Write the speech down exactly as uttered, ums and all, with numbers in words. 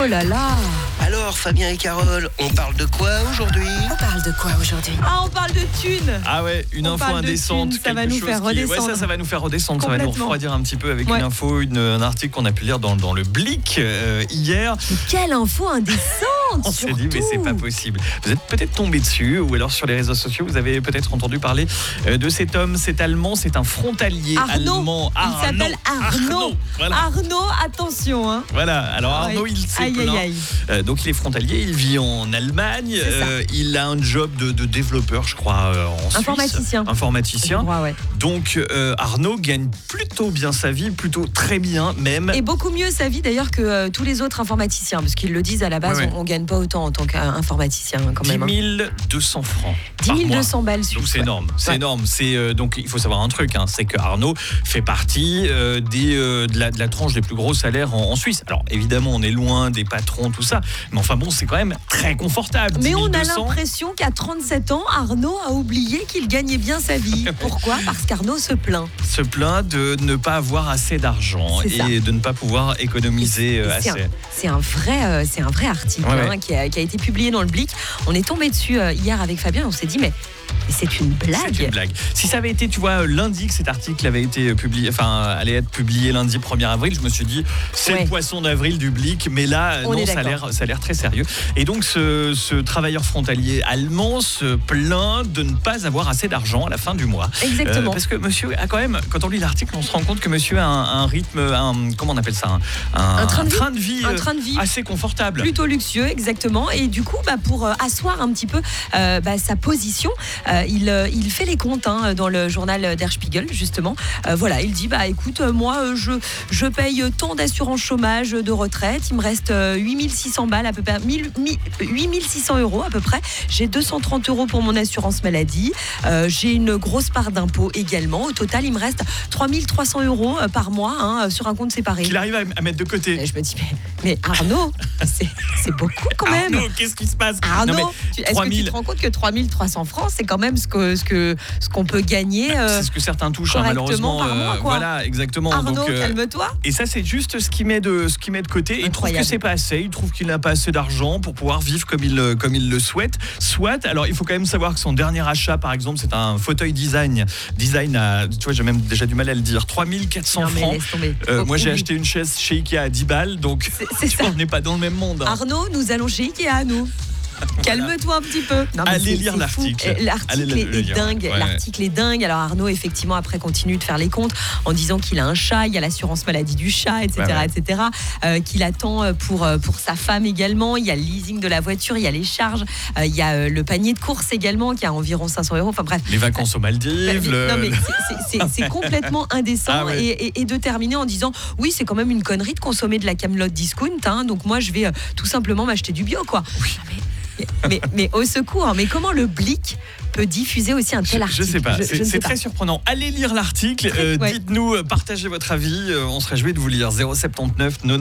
Oh là là! Alors, Fabien et Carole, on parle de quoi aujourd'hui? On parle de quoi aujourd'hui? Ah, on parle de thunes! Ah ouais, une On info parle de indécente. thunes, ça va quelque nous chose faire qui- redescendre. Ouais, ça, ça va nous faire redescendre, ça va nous Complètement. refroidir un petit peu avec Ouais. une info, une, un article qu'on a pu lire dans, dans le Blick euh, hier. Mais quelle info indécente! On s'est dit, mais c'est pas possible. Vous êtes peut-être tombé dessus, ou alors sur les réseaux sociaux, vous avez peut-être entendu parler euh, de cet homme, cet Allemand, c'est un frontalier Arnaud. allemand. Il s'appelle Arnaud. Voilà. Arnaud, attention. Hein. Voilà, alors Arnaud, Ouais. il s'est Aïe, aïe, plaint. aïe. Euh, donc il est frontalier, il vit en Allemagne, C'est ça. euh, il a un job de, de développeur, je crois, euh, en Suisse. Informaticien. Informaticien. Je crois, ouais. Donc euh, Arnaud gagne plutôt bien sa vie, plutôt très bien même. Et beaucoup mieux sa vie d'ailleurs que euh, tous les autres informaticiens, parce qu'ils le disent à la base, Ouais, ouais. on, on gagne pas autant en tant qu'informaticien hein, quand dix même. hein. mille deux cents francs. dix mille deux cents par mois. balles Donc suisses. c'est ouais. énorme, c'est Ouais. énorme. C'est euh, donc il faut savoir un truc, hein, c'est que Arnaud fait partie euh, des euh, de, la, de la tranche des plus gros salaires en, en Suisse. Alors évidemment, on est loin des patrons, tout ça, mais enfin bon, c'est quand même très confortable. Mais on a dix mille deux cents. l'impression qu'à trente-sept ans, Arnaud a oublié qu'il gagnait bien sa vie. Pourquoi? Parce qu'Arnaud se plaint. Se plaint de ne pas avoir assez d'argent C'est ça. et de ne pas pouvoir économiser euh, Et c'est, un, assez. c'est un vrai, euh, c'est un vrai article Ouais, hein, ouais. Qui, a, qui a été publié dans le Blick. On est tombé dessus euh, hier avec Fabien. On s'est dit mais, mais c'est une blague. C'est une blague. Si ça avait été, tu vois, lundi que cet article avait été publié, enfin, allait être publié lundi premier avril, je me suis dit, c'est Ouais. le poisson d'avril du Blick, mais là, On non, est ça a d'accord. l'air, ça a l'air très sérieux. Et donc, ce, ce travailleur frontalier allemand se plaint de ne pas avoir assez d'argent à la fin du mois. Exactement. Euh, parce que monsieur a quand même, quand on lit l'article, on se rend compte que monsieur a un, un rythme, un, comment on appelle ça, un, Un train de vie. train de vie, Un euh, train de vie. assez confortable. Plutôt luxueux, exactement. Et du coup, bah, pour euh, asseoir un petit peu euh, bah, sa position, euh, il, euh, il fait les comptes hein, dans le journal Der Spiegel, justement. Euh, voilà, il dit, bah écoute, euh, moi, euh, je, je paye tant d'assurance chômage, de retraite. Il me reste euh, huit mille six cents balles, à peu près, mille, mille, huit mille six cents euros à peu près. J'ai deux cent trente euros pour mon assurance maladie. Euh, j'ai une grosse part d'impôt également. Au total, il me reste trois mille trois cents euros euh, par mois hein, sur un compte séparé. Qu'il arrive à, à mettre de côté. Et je me dis, mais, mais Arnaud, c'est, c'est beaucoup quand même. Arnaud, qu'est-ce qui se passe? Arnaud, Non, mais tu- est-ce trois que tu mille te rends compte que trois mille trois cents francs, c'est quand même ce que ce que ce qu'on peut gagner euh, c'est ce que certains touchent, hein, correctement malheureusement. par mois, quoi. Voilà, exactement. Arnaud, Donc, euh, calme-toi. et ça, c'est juste ce qu'il met de, ce qu'il met de côté. Il trouve Incroyable. que c'est pas assez. Il trouve qu'il n'a pas assez d'argent pour pouvoir vivre comme il, le- comme il le souhaite. Soit, alors il faut quand même savoir que son dernier achat, par exemple, c'est un fauteuil design. Design à, tu vois, j'ai même déjà du mal à le dire. trois mille quatre cents Non, mais francs. laisse tomber. Euh, Faut- moi, j'ai oublie. acheté une chaise chez Ikea à dix balles. Donc, C'est- c'est tu ça. vois, on n'est pas dans le même monde. hein. Arnaud, nous allons chez Ikea, nous. Calme-toi un petit peu. Non, mais Allez c'est- lire c'est l'article. fou. Euh, Allez L'article le- est, le est lire. dingue. Ouais, ouais. L'article est dingue. Alors Arnaud, effectivement, après continue de faire les comptes en disant qu'il a un chat, il y a l'assurance maladie du chat, et cetera, Ouais, ouais. et cetera. Euh, qu'il attend pour euh, pour sa femme également. Il y a le leasing de la voiture, il y a les charges, euh, il y a euh, le panier de courses également qui a environ cinq cents euros. Enfin bref. Les vacances aux Maldives. le- Non, mais le- c'est- c'est- c'est- c'est complètement indécent Ah ouais. et, et- et de terminer en disant oui, c'est quand même une connerie de consommer de la Camelot discount, hein, donc moi je vais euh, tout simplement m'acheter du bio, quoi. Mais, mais, mais au secours, mais comment le Blick peut diffuser aussi un Je, tel je article sais pas, Je- c'est je ne c'est sais très pas. surprenant. Allez lire l'article, euh, Ouais. dites-nous, euh, partagez votre avis, euh, on se réjouit de vous lire. zéro sept neuf